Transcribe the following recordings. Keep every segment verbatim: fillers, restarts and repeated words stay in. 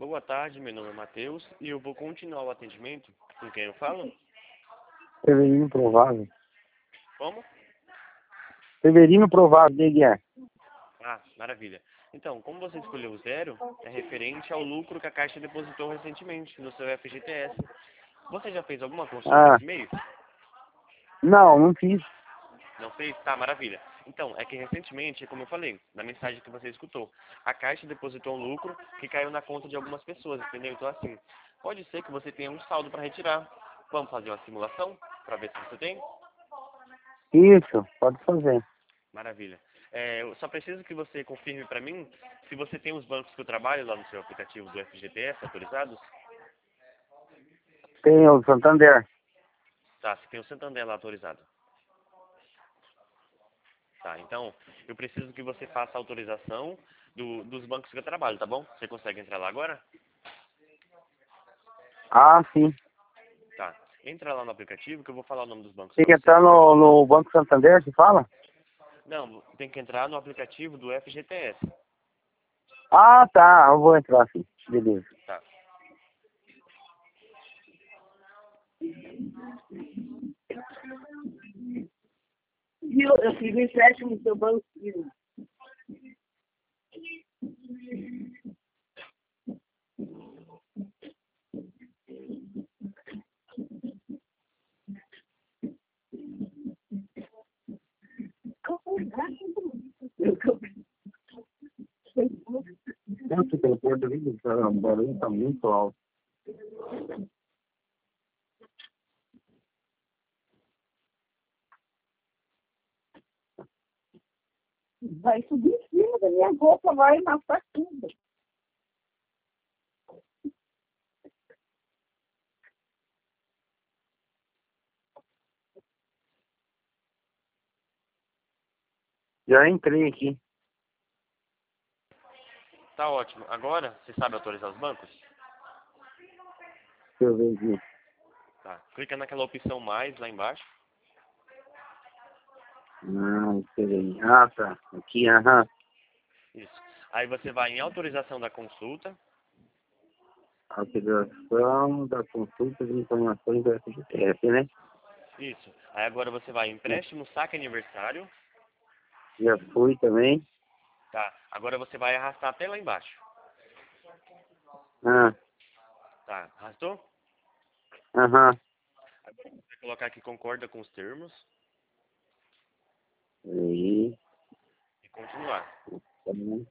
Boa tarde, meu nome é Matheus e eu vou continuar o atendimento. Com quem eu falo? Severino Provável. Como? Severino Provável, dele é. Ah, maravilha. Então, como você escolheu o zero, é referente ao lucro que a Caixa depositou recentemente no seu F G T S. Você já fez alguma consulta Ah, esse mês? não, não fiz. Não fez? Tá, maravilha. Então, é que recentemente, como eu falei, na mensagem que você escutou, a Caixa depositou um lucro que caiu na conta de algumas pessoas, entendeu? Então, assim, pode ser que você tenha um saldo para retirar. Vamos fazer uma simulação para ver se você tem? Isso, pode fazer. Maravilha. É, eu só preciso que você confirme para mim se você tem os bancos que eu trabalho lá no seu aplicativo do F G T S autorizados. Tem o Santander. Tá, você tem o Santander lá autorizado. Tá, então eu preciso que você faça a autorização do, dos bancos que eu trabalho, tá bom? Você consegue entrar lá agora? Ah, sim. Tá. Entra lá no aplicativo que eu vou falar o nome dos bancos Tem para que você. entrar no, no Banco Santander, se fala? Não, tem que entrar no aplicativo do F G T S. Ah, tá, eu vou entrar sim. Beleza. Tá. Viu? Eu fiz um empréstimo no seu banco. Viu? Nossa, pelo Porto Rico, o barulho está muito alto. Vai subir em cima da minha roupa, vai amassar tudo. Já entrei aqui. Tá ótimo. Agora, você sabe autorizar os bancos? Deixa eu ver aqui. Tá. Clica naquela opção mais lá embaixo. Ah, peraí. Ah, tá. Aqui, aham. Isso. Aí você vai em autorização da consulta. Autorização da consulta de informações do F G T S, né? Isso. Aí agora você vai em empréstimo saque aniversário. Já fui também. Tá. Agora você vai arrastar até lá embaixo. Ah, Tá. Arrastou? aham. Vai colocar que concorda com os termos Aí. e continuar. Tá bom.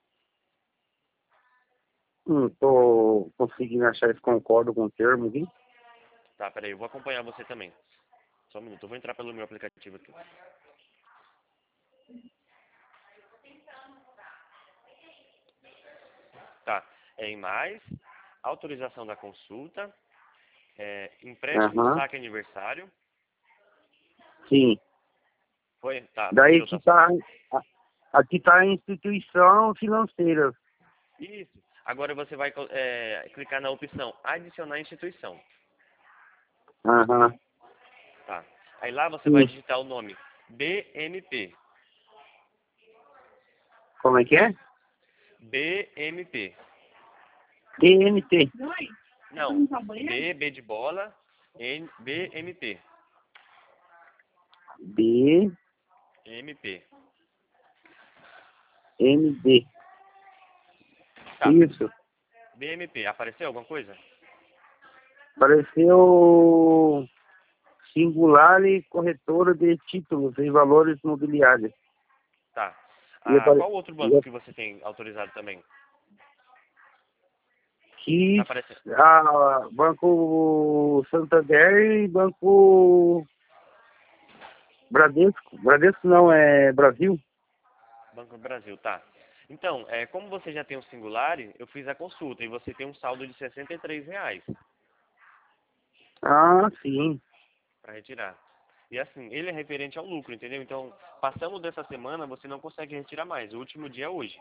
Não tô conseguindo achar esse concordo com o termo aqui. Tá, peraí, eu vou acompanhar você também. Só um minuto, eu vou entrar pelo meu aplicativo aqui. Tá, é em mais, autorização da consulta, é, empréstimo Aham. saque aniversário. Sim. Foi? Tá, Daí bateu, aqui tá. tá, aqui tá a instituição financeira. Isso. Agora você vai é, clicar na opção adicionar instituição. Aham. Tá. Aí lá você vai Sim. digitar o nome B M P. Como é que é? B M P. D M T. Não, B, B de bola, N, B M P. B M P. M D. Tá. Isso. B M P, apareceu alguma coisa? Apareceu singular e corretora de títulos e valores mobiliários. Tá. E Ah, apare... qual outro e banco que você tem autorizado também? Tá aqui, aparecendo. ah, Banco Santander e Banco Bradesco. Bradesco não, é Brasil. Banco do Brasil, tá. Então, é, como você já tem o Singular, eu fiz a consulta e você tem um saldo de sessenta e três reais Ah, sim. para retirar. E assim, ele é referente ao lucro, entendeu? Então, passando dessa semana, você não consegue retirar mais. O último dia é hoje.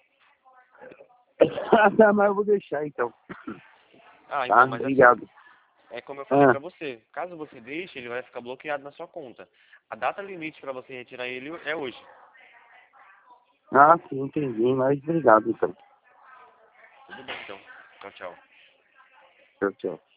Tá, mas eu vou deixar então. Ah, Tá, então, mas assim, obrigado. é como eu falei Ah, para você. Caso você deixe, ele vai ficar bloqueado na sua conta. A data limite para você retirar ele é hoje. ah, sim, entendi, mas obrigado então. Tudo bem, então. Tchau, tchau. Tchau, tchau.